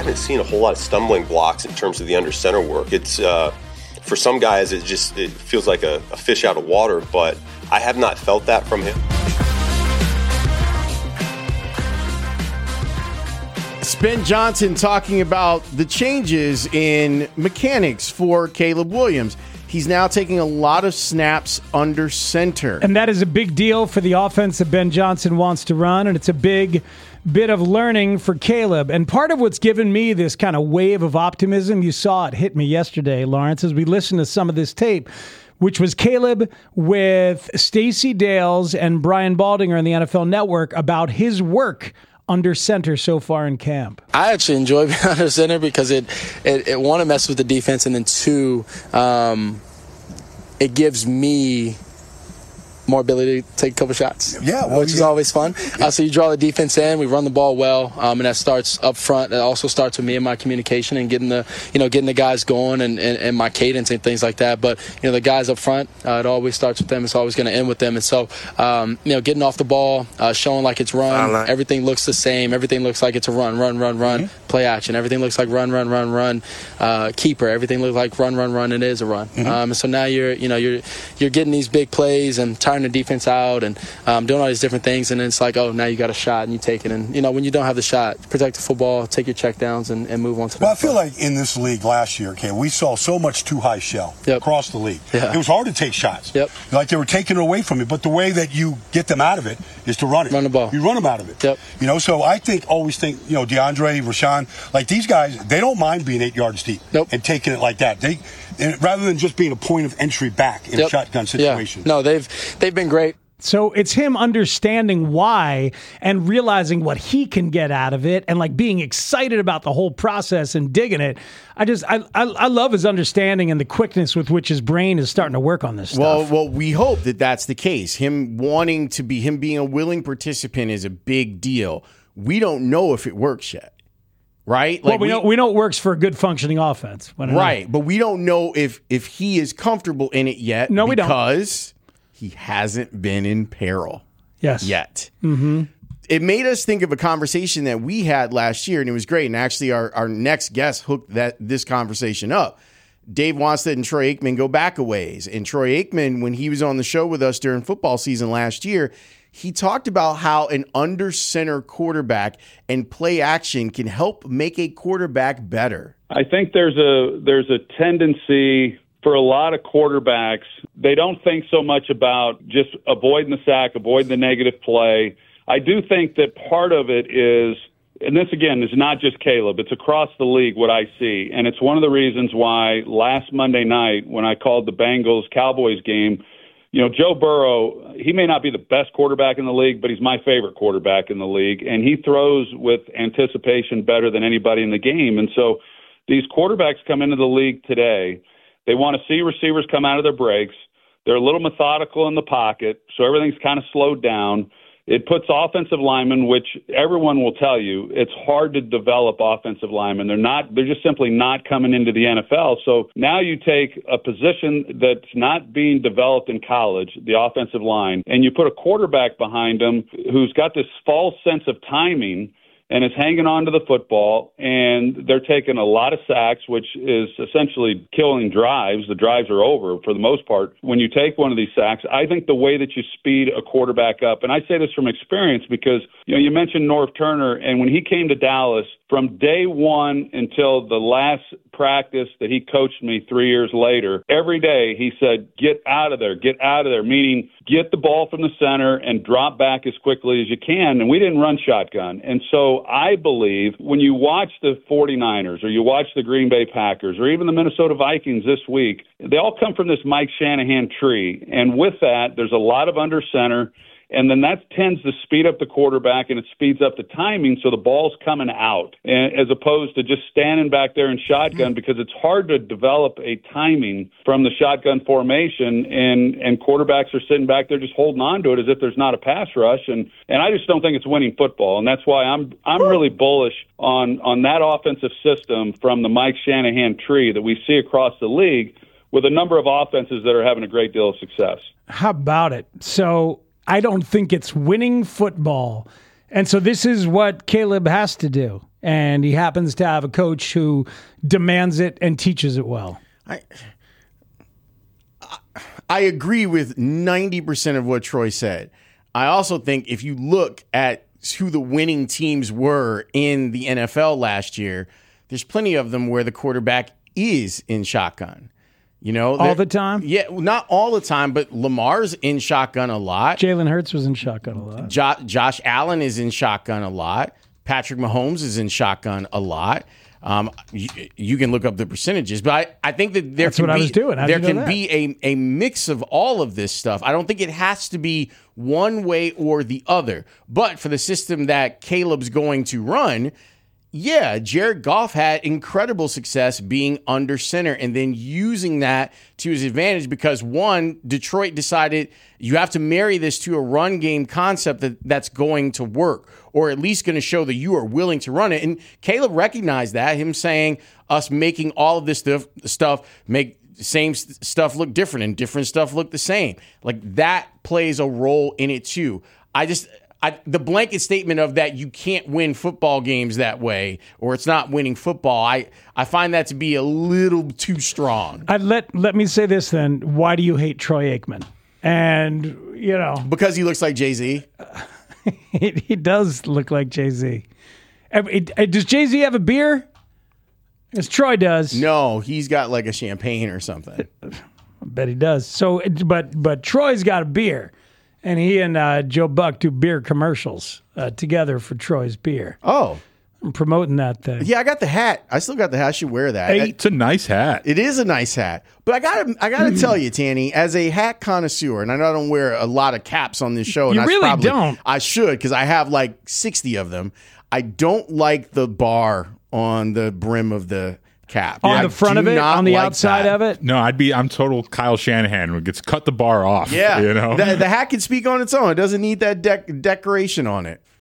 haven't seen a whole lot of stumbling blocks in terms of the under center work. It's for some guys, it feels like a fish out of water, but I have not felt that from him. Ben Johnson talking about the changes in mechanics for Caleb Williams. He's now taking a lot of snaps under center. And that is a big deal for the offense that Ben Johnson wants to run, and it's a big bit of learning for Caleb. And part of what's given me this kind of wave of optimism, you saw it hit me yesterday, Lawrence, as we listened to some of this tape, which was Caleb with Stacey Dales and Brian Baldinger on the NFL Network about his work under center so far in camp. I actually enjoy being under center because it one, it messes with the defense, and then two, it gives me more ability to take a couple shots, which is always fun. So you draw the defense in, we run the ball well, and that starts up front. It also starts with me and my communication and getting the guys going and my cadence and things like that. But the guys up front, it always starts with them. It's always going to end with them. And so getting off the ball, showing like it's run, everything looks the same. Everything looks like it's a run, mm-hmm. Play action. Everything looks like run. Keeper. Everything looks like run. It is a run. Mm-hmm. And so now you're getting these big plays and tiring the defense out and doing all these different things, and then it's like, oh, now you got a shot and you take it. And when you don't have the shot, protect the football, take your check downs, and move on to the I feel like in this league last year, we saw so much too high shell across the league. Yeah. It was hard to take shots. Yep. Like they were taking it away from you, but the way that you get them out of it is to run it. Run the ball. You run them out of it. Yep. So I always think, DeAndre, Rashawn, like these guys, they don't mind being 8 yards deep and taking it like that. Rather than just being a point of entry back in a shotgun situation. Yeah. No, they've been great. So it's him understanding why and realizing what he can get out of it and like being excited about the whole process and digging it. I love his understanding and the quickness with which his brain is starting to work on this stuff. Well, we hope that that's the case. Him being a willing participant is a big deal. We don't know if it works yet. Right? Like we know it works for a good functioning offense. Right, but we don't know if he is comfortable in it yet. No, we don't. Because he hasn't been in peril yet. Mm-hmm. It made us think of a conversation that we had last year, and it was great. And actually, our next guest hooked this conversation up. Dave Wanstead and Troy Aikman go back a ways. And Troy Aikman, when he was on the show with us during football season last year, he talked about how an under center quarterback and play action can help make a quarterback better. I think there's a tendency for a lot of quarterbacks, they don't think so much about just avoiding the sack, avoiding the negative play. I do think that part of it is, and this again is not just Caleb, it's across the league what I see. And it's one of the reasons why last Monday night when I called the Bengals-Cowboys game, Joe Burrow, he may not be the best quarterback in the league, but he's my favorite quarterback in the league. And he throws with anticipation better than anybody in the game. And so these quarterbacks come into the league today. They want to see receivers come out of their breaks. They're a little methodical in the pocket, so everything's kind of slowed down. It puts offensive linemen, which everyone will tell you, it's hard to develop offensive linemen. They're just simply not coming into the NFL. So now you take a position that's not being developed in college, the offensive line, and you put a quarterback behind them who's got this false sense of timing and is hanging on to the football, and they're taking a lot of sacks, which is essentially killing drives. The drives are over for the most part. When you take one of these sacks, I think the way that you speed a quarterback up, and I say this from experience because, you mentioned Norv Turner, and when he came to Dallas, from day one until the last practice that he coached me 3 years later, every day he said, get out of there, meaning get the ball from the center and drop back as quickly as you can. And we didn't run shotgun. And so I believe when you watch the 49ers or you watch the Green Bay Packers or even the Minnesota Vikings this week, they all come from this Mike Shanahan tree. And with that, there's a lot of under center. And then that tends to speed up the quarterback and it speeds up the timing so the ball's coming out as opposed to just standing back there in shotgun because it's hard to develop a timing from the shotgun formation and quarterbacks are sitting back there just holding on to it as if there's not a pass rush. And I just don't think it's winning football. And that's why I'm really bullish on that offensive system from the Mike Shanahan tree that we see across the league with a number of offenses that are having a great deal of success. How about it? So I don't think it's winning football. And so this is what Caleb has to do. and he happens to have a coach who demands it and teaches it well. I agree with 90% of what Troy said. I also think if you look at who the winning teams were in the NFL last year, there's plenty of them where the quarterback is in shotgun. All the time? Yeah, not all the time, but Lamar's in shotgun a lot. Jalen Hurts was in shotgun a lot. Josh Allen is in shotgun a lot. Patrick Mahomes is in shotgun a lot. You can look up the percentages, but I think that there can be a mix of all of this stuff. I don't think it has to be one way or the other. But for the system that Caleb's going to run, yeah, Jared Goff had incredible success being under center and then using that to his advantage because, one, Detroit decided you have to marry this to a run game concept that's going to work or at least going to show that you are willing to run it. And Caleb recognized that, him saying us making all of this stuff make same stuff look different and different stuff look the same. Like that plays a role in it too. The blanket statement of that you can't win football games that way or it's not winning football, I find that to be a little too strong. Let me say this then. Why do you hate Troy Aikman? And, because he looks like Jay-Z. He does look like Jay-Z. Does Jay-Z have a beer? As Troy does. No, he's got like a champagne or something. I bet he does. So, but Troy's got a beer. And he and Joe Buck do beer commercials together for Troy's Beer. Oh. I'm promoting that thing. Yeah, I got the hat. I still got the hat. I should wear that. Hey, it's a nice hat. It is a nice hat. But I gotta tell you, Tanny, as a hat connoisseur, and I know I don't wear a lot of caps on this show. And you really don't. I should, because I have like 60 of them. I don't like the bar on the brim of the cap. On the front of it? On the outside of it? No, I'm total Kyle Shanahan who gets cut the bar off. Yeah. The hat can speak on its own. It doesn't need that decoration on it.